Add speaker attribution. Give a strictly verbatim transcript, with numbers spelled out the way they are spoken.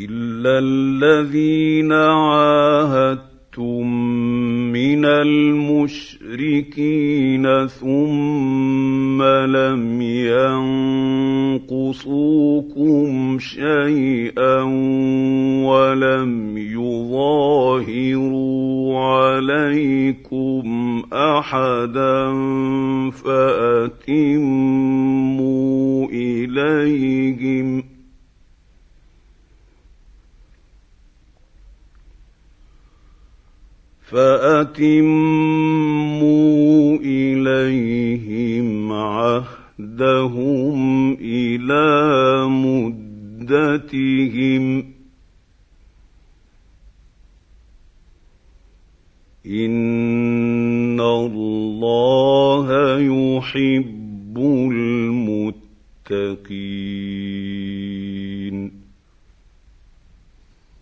Speaker 1: إلا الذين عاهدتم من المشركين ثم لم ينقصوكم شيئا ولم يظاهروا عليكم أحدا فأتموا إليهم فأتموا إليهم عهدهم إلى مدتهم إن الله يحب المتقين.